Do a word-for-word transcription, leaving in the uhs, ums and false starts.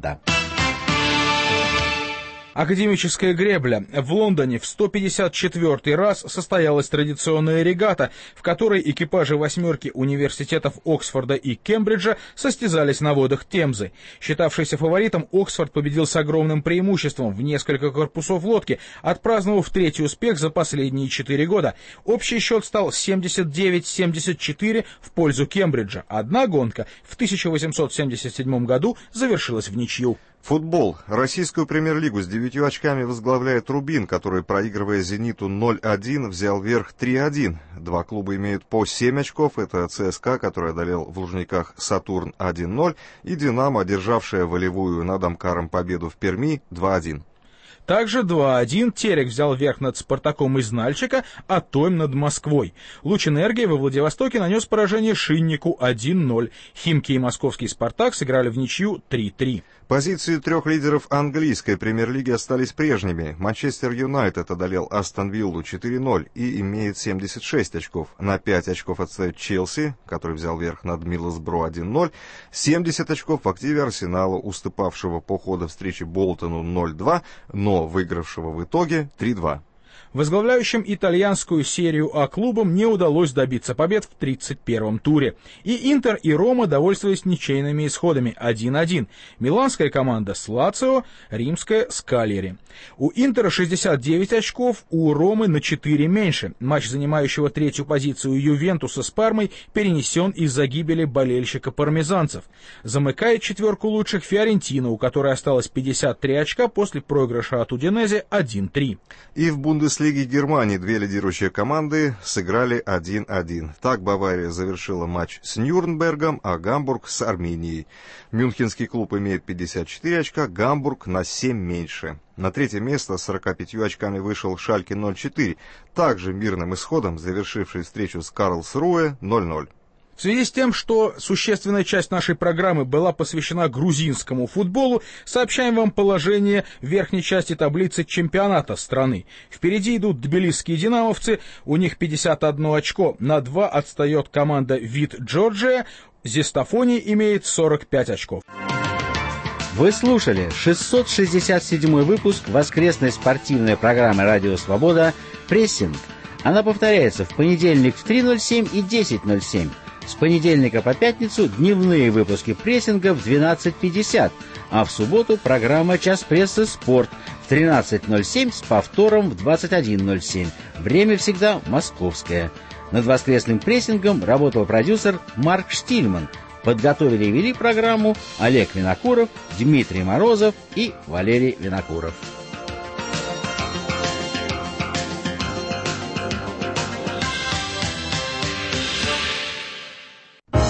спорта. Академическая гребля. В Лондоне в сто пятьдесят четвёртый раз состоялась традиционная регата, в которой экипажи восьмерки университетов Оксфорда и Кембриджа состязались на водах Темзы. Считавшийся фаворитом, Оксфорд победил с огромным преимуществом в несколько корпусов лодки, отпраздновав третий успех за последние четыре года. Общий счет стал семьдесят девять семьдесят четыре в пользу Кембриджа. Одна гонка в тысяча восемьсот семьдесят седьмом году завершилась в ничью. Футбол. Российскую премьер-лигу с девятью очками возглавляет «Рубин», который, проигрывая «Зениту» ноль один, взял верх три один. Два клуба имеют по семь очков. Это ЦСКА, который одолел в Лужниках «Сатурн» один ноль, и «Динамо», одержавшая волевую над «Амкаром» победу в Перми два один. Также два один Терек взял верх над «Спартаком» из Нальчика, а Тойм над Москвой. Лучэнергия во Владивостоке нанес поражение Шиннику один ноль. Химки и московский «Спартак» сыграли в ничью три три. Позиции трех лидеров английской премьер-лиги остались прежними. Манчестер Юнайтед одолел Астон Виллу четыре ноль и имеет семьдесят шесть очков. На пять очков отстает Челси, который взял верх над Мидлсбро один ноль. семьдесят очков в активе Арсенала, уступавшего по ходу встречи Болтону ноль два, но выигравшего в итоге три два. Возглавляющим итальянскую серию А клубам не удалось добиться побед в тридцать первом туре. И Интер, и Рома довольствовались ничейными исходами один один. Миланская команда с Лацио, римская с Кальяри. У Интера шестьдесят девять очков, у Ромы на четыре меньше. Матч занимающего третью позицию Ювентуса с Пармой перенесен из-за гибели болельщика-пармезанцев. Замыкает четверку лучших Фиорентина, у которой осталось пятьдесят три очка после проигрыша от Удинезе один три. И в Бундеслиге Лиги Германии две лидирующие команды сыграли один один. Так Бавария завершила матч с Нюрнбергом, а Гамбург с Арменией. Мюнхенский клуб имеет пятьдесят четыре очка, Гамбург на семь меньше. На третье место с сорока пятью очками вышел Шальке ноль четыре, также мирным исходом завершивший встречу с Карлсруэ ноль ноль. В связи с тем, что существенная часть нашей программы была посвящена грузинскому футболу, сообщаем вам положение в верхней части таблицы чемпионата страны. Впереди идут тбилисские динамовцы, у них пятьдесят одно очко, на два отстает команда ВИТ Джорджия, Зестафони имеет сорок пять очков. Вы слушали шестьсот шестьдесят седьмой выпуск воскресной спортивной программы «Радио Свобода» «Прессинг». Она повторяется в понедельник в три ноль семь и десять ноль семь. С понедельника по пятницу дневные выпуски прессинга в двенадцать пятьдесят, а в субботу программа «Час прессы. Спорт» в тринадцать ноль семь с повтором в двадцать один ноль семь. Время всегда московское. Над воскресным прессингом работал продюсер Марк Штильман. Подготовили и вели программу Олег Винокуров, Дмитрий Морозов и Валерий Винокуров.